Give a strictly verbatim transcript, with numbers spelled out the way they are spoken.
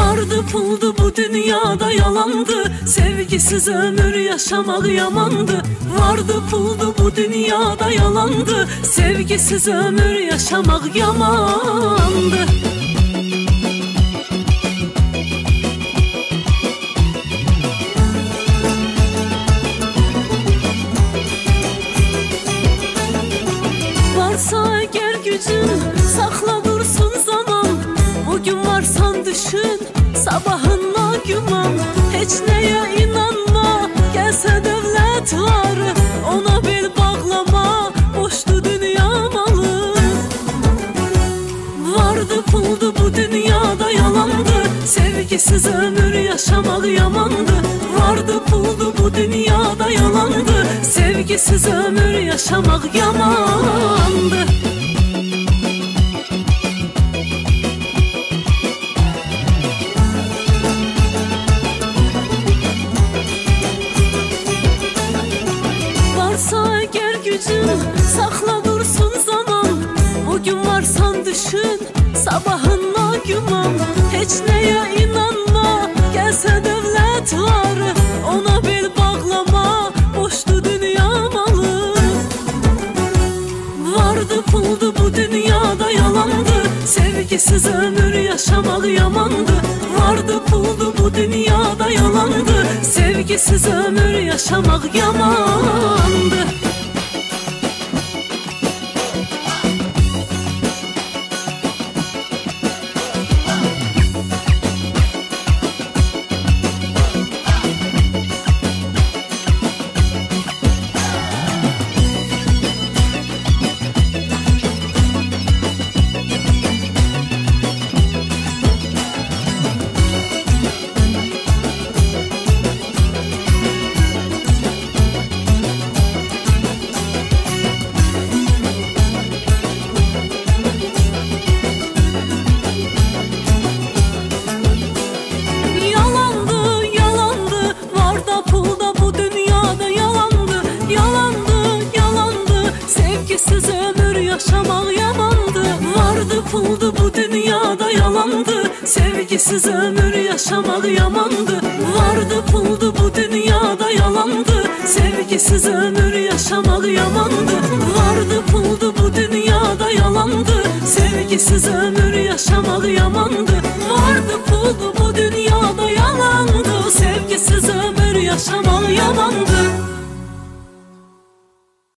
Vardı puldu bu dünyada yalandı, sevgisiz ömür yaşamak yamandı. Vardı puldu bu dünyada yalandı, sevgisiz ömür yaşamak yamandı. Varsa eğer gücün sakla dursun zaman, bugün varsan düşün sabahına güman. Hiç neye inanma, gelse devlet var, ona bel bağlama, boştu dünya malı. Vardı puldu bu dünyada yalandı, sevgisiz ömür yaşamak yamandı. Vardı puldu bu dünyada yalandı, sevgisiz ömür yaşamak yamandı. Varsa eğer gücün sakla dursun zaman, bugün varsan düşün sabahına güman. Hiç neye inanma, gelse devlet var, ona bel bağlama, boştu dünya malı. Vardı puldu bu dünyada yalandı, sevgisiz ömür yaşamak yamandı. Vardı puldu bu dünyada yalandı, sevgisiz ömür yaşamak yamandı. Sevgisiz ömür yaşamak yamandı. Vardı puldu bu dünyada yalandı, sevgisiz ömür yaşamak yamandı. Vardı puldu bu dünyada yalandı, sevgisiz ömür yaşamak yamandı. Vardı puldu bu dünyada yalandı, sevgisiz ömür yaşamak yamandı. Vardı puldu bu dünyada yalandı, sevgisiz ömür yaşamak yamandı.